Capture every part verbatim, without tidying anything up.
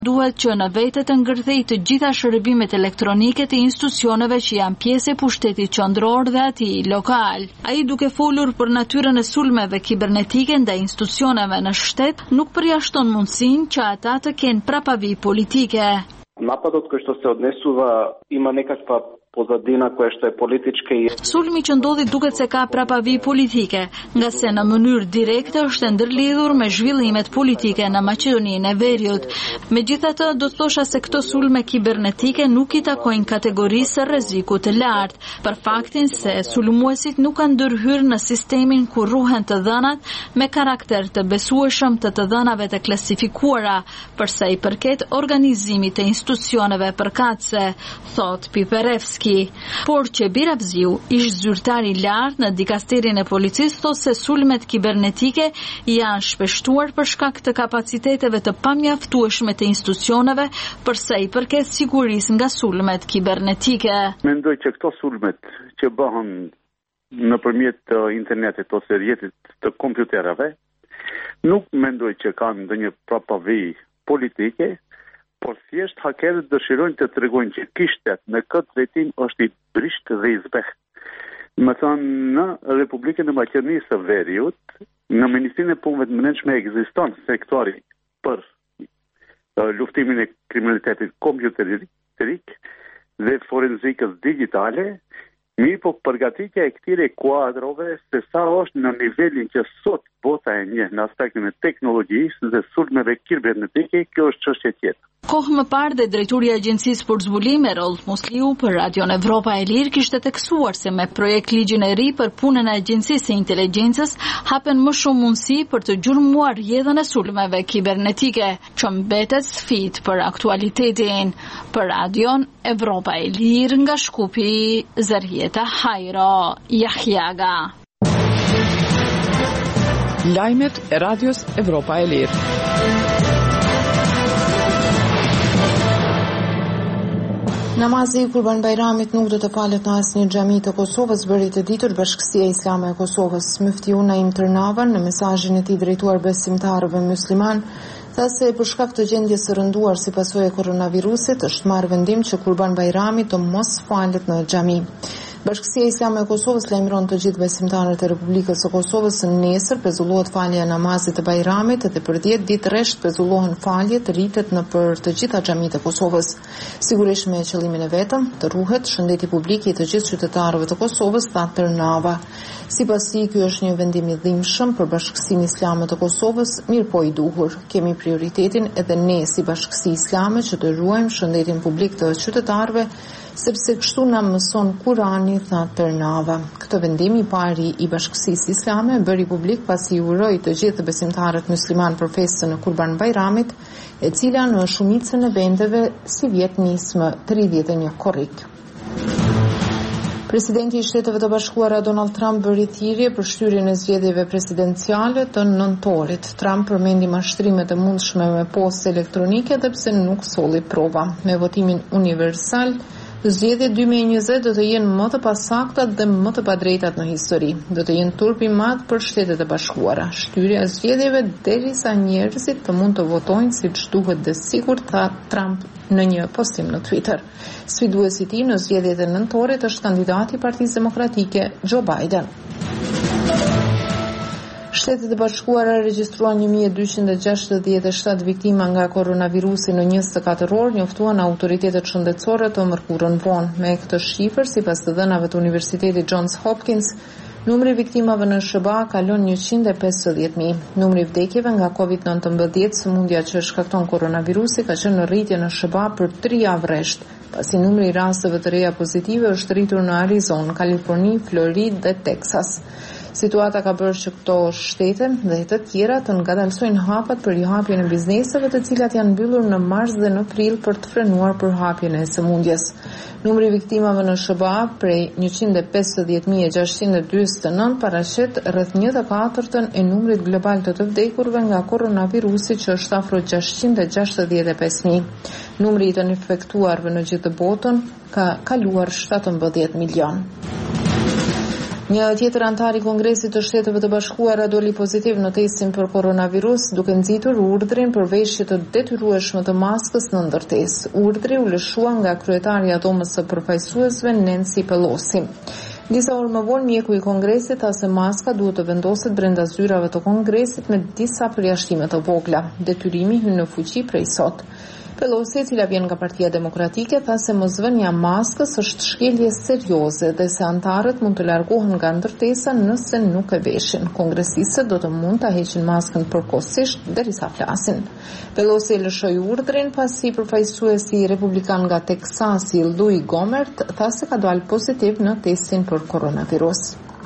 Duhet që në vete të ngërthejë të gjitha shërbimet elektronike të institucioneve që janë pjesë e pushtetit qendror dhe atij lokal. Ai duke folur për natyrën e sulmeve kibernetike ndaj institucioneve në shtet, nuk përjashton mundësinë që ata të kenë prapavi politike. Napadot koje se odnesuva ima nekakva pozadina koja što je političke. Sulmi që ndodhi duket se ka prapavi politike, nga se në mënyrë direkte është e ndërlidhur me zhvillimet politike në Maqedoninë e Veriut. Megjithatë, do të thosha se këto sulme kibernetike nuk i takojnë kategorisë së rrezikut të lartë, për faktin se sulmuesit nuk kanë ndërhyrë në sistemin ku ruhen të dhënat me karakter të besueshëm të të dhënave të klasifikuara, përsa i përket organizimit të institucioneve përkatëse, thot Piperevski. Por që Biravziu, ish zyrtar i lartë në dikasterin e policisë, thot se sulmet kibernetike janë shpeshtuar për shkak të kapaciteteve të pamjaftueshme të institucioneve përsa i përket sigurisë nga sulmet kibernetike. Mendoj që këto sulmet që bëhen nëpërmjet internetit ose rrjetit të kompjuterave, nuk mendoj që kanë ndonjë prapavi politike, por thjesht hakerët dëshirojnë të tregojnë që ky shtet në këtë drejtim është i brisht dhe i zbehtë. Më thënë, në Republikën e Maqedonisë së Veriut, në Ministrinë e Punëve të Brendshme ekziston sektori për uh, luftimin e kriminalitetit kompjuterik dhe forenzikës digjitale, mirë po përgatitja e këtyre kuadrove se sa është në nivelin që sot bota e njeh në aspektin e teknologjisë dhe sulmeve kibernetike, kjo është çështje tjetër. Kohë më parë dhe drejtori i Agjencisë për Zbulim Erol Musliu për Radion Evropa e Lirë kishte theksuar se me projekt ligjin e ri për punën e Agjencisë së Inteligjencës hapen më shumë mundësi për të gjurmëruar rrjedhën e sulmeve kibernetike, që mbetet sfidë për aktualitetin. Për Radion Evropa e Lirë nga Shkupi, Zerjeta Hajro Jahjaga. Lajmet e Radios Evropa e Lirë. Namazi i Kurban Bajramit nuk do të falet në asnjë xhami të Kosovës, bëri të ditur Bashkësia Islame e Kosovës. Muftiu Naim Tërnava në mesazhin e tij drejtuar besimtarëve musliman tha se për shkak të gjendjes së rënduar si pasojë e koronavirusit është marrë vendim që Kurban Bajrami të mos falet në xhami. Bashkësia Islame e Kosovës lajmëron të gjithë besimtarët e Republikës së Kosovës se nesër pezullohet falja e namazit të Bajramit dhe për dhjetë ditë rresht pezullohen faljet rritet në për të gjitha xhamitë e Kosovës. Sigurisht me qëllimin e vetëm të ruhet shëndeti publik i të gjithë qytetarëve të Kosovës, tha Tërnava. Sipas tij, ky është një vendim i dhimbshëm për Bashkësinë Islame të Kosovës, mirë po i duhur. Kemi prioritetin edhe ne si Bashkësi Islame që të ruajmë shëndetin publik të qytetarëve, sepse kështu na mëson Kurani, tha Tërnava. Këtë vendim i pari i Bashkësisë Islame bëri publik pasi uroi të gjithë besimtarët musliman për festën e Kurban Bajramit, e cila në shumicën e vendeve si vjet nis më tridhjetë e një korrik. Presidenti i Shteteve të Bashkuara Donald Trump bëri thirrje për shtyrjen e zgjedhjeve presidenciale të nëntorit. Trump përmendi mashtrimet e mundshme me postë elektronike edhe pse nuk solli prova. Me votimin universal, zgjedhjet dy mijë e njëzet do të jenë më të pasaktat dhe më të padrejtat në histori. Do të jenë turp i madh për Shtetet e Bashkuara. Shtyrja e zgjedhjeve derisa njerëzit të mund të votojnë siç duhet dhe sigurt, tha Trump në një postim në Twitter. Sfiduesi i tij në zgjedhjet e nëntorit është kandidati i Partisë Demokratike Joe Biden. Shtetet e Bashkuara regjistruan një mijë e dyqind e gjashtëdhjetë e shtatë viktima nga koronavirusi në njëzet e katër orë, njoftuan autoritetet shëndetësore të mërkurën vonë. Me këtë shifër, sipas të dhënave të Universitetit Johns Hopkins, numri viktimave në S B A kalon njëqind e pesëdhjetë mijë. Numri i vdekjeve nga covid nëntëmbëdhjetë, sëmundja që shkakton koronavirusi, ka qenë në rritje në S B A për tri javë rresht, pasi numri i rasteve të reja pozitive është rritur në Arizonë, Kaliforni, Floridë dhe Teksas. Situata ka bërë që këto shtete dhe të tjera të ngadalsojnë hapat për rihapjen e bizneseve, të cilat janë mbyllur në mars dhe në prill për të frenuar përhapjen e sëmundjes. Numri i viktimave në S B A prej njëqind e pesëdhjetë mijë e gjashtëqind e dyzet e nëntë paraqet rreth një të katërtën e numrit global të të vdekurve nga koronavirusi, që është afro gjashtëqind e gjashtëdhjetë e pesë mijë. Numri i të infektuarve në gjithë botën ka kaluar shtatëmbëdhjetë milion. Një tjetër antar i Kongresit të Shteteve të Bashkuara doli pozitiv në testin për koronavirus, duke nxitur urdhrin për veshje të detyrueshme të maskës në ndërtesë. Urdhri u lëshua nga kryetarja e Dhomës së Përfaqësuesve Nancy Pelosi. Disa orë më vonë, mjeku i Kongresit tha se maska duhet të vendoset brenda zyrave të Kongresit me disa përjashtime të vogla. Detyrimi hyn në fuqi prej sot. Pelosi, e cila vjen nga Partia Demokratike, tha se mosvënia e maskës është shkelje serioze dhe se antarët mund të largohen nga ndërtesa nëse nuk e veshin. Kongresistët do të mund ta heqin maskën përkohësisht derisa flasin. Pelosi e lëshoi urdhrin pasi përfaqësuesi republikan nga Teksasi, Louis Gohmert, tha se ka dalë pozitiv në testin për koronavirus.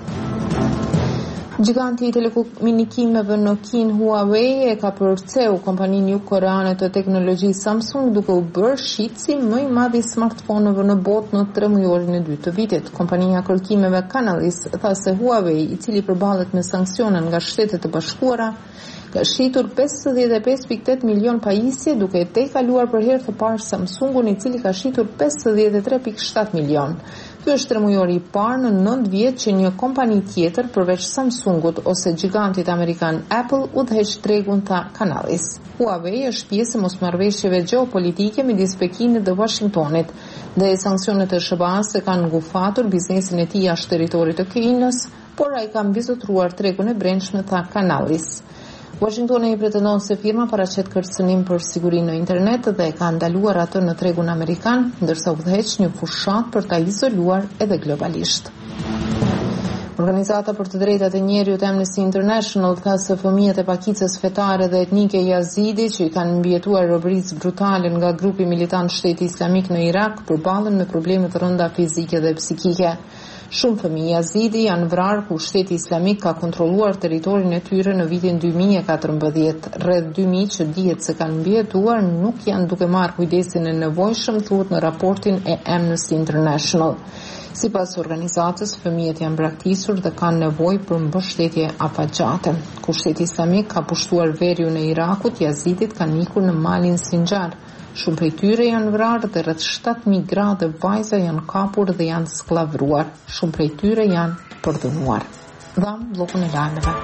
Giganti i telekomunikimeve në Kinë Huawei e ka përceu kompaninë jugkoreane të teknologjisë Samsung duke u bërë shitësi më i madh i smartphone-ëve në botë në tremujorin e dytë të vitit. Kompania e kërkimeve Canalys tha se Huawei, i cili përballet me sanksione nga Shtetet e Bashkuara, ka shitur pesëdhjetë e pesë pikë tetë milion pajisje, duke e tejkaluar për herë të parë Samsungun, i cili ka shitur pesëdhjetë e tre pikë shtatë milion. Ky është tremujori i parë në nëntë vjet që një kompani tjetër përveç Samsungut ose gigantit amerikan Apple udhëheq tregun, tha Canalys. Huawei është pjesë e mosmarrëveshjeve gjeopolitike midis Pekinit dhe Washingtonit, dhe sanksionet e S B A-s e kanë ngufatur biznesin e tij jashtë territorit të Kinës, por ai ka mbizotruar tregun e brendshme, tha Canalys. Washingtoni i pretendon se firma paraqet kërcënim për sigurinë në internet dhe ka ndaluar atë në tregun amerikan, ndërsa udhëheq një fushat për ta izoluar edhe globalisht. Organizata për të drejtat e njerëzit Amnesty International tha se fëmijët e pakicës fetare dhe etnike Yazidi që i kanë mbijetuar robërisë brutale nga grupi militant Shteti Islamik në Irak përballen me probleme të rënda fizike dhe psikike. Shumë fëmijë Yazidi janë vrarë ku Shteti Islamik ka kontrolluar territorin e tyre në vitin dy mijë e katërmbëdhjetë. Rreth dy mijë që dihet se kanë mbijetuar nuk janë duke marrë kujdesin e nevojshëm, thuhet në raportin e Amnesty International. Sipas organizatës, fëmijët janë braktisur dhe kanë nevojë për mbështetje afatgjate. Kur Shteti Islamik ka pushtuar veriun e Irakut, Yazidit kanë ikur në malin Sinjar. Shumë prej tyre janë vrarë dhe rreth shtatë mijë gra dhe vajza janë kapur dhe janë skllavruar. Shumë prej tyre janë përdhunuar. Dham bllokun e lajmeve.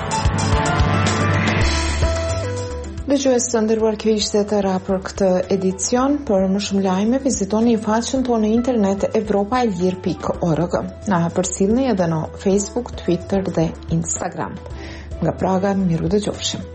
Dëgjues të nderuar, kjo ishte tëra për këtë edicion. Për më shumë lajme, vizitoni faqen tonë në internet europa e lir pikë org. Na përcjellni edhe në Facebook, Twitter dhe Instagram. Nga Praga, miru dëgjofshim.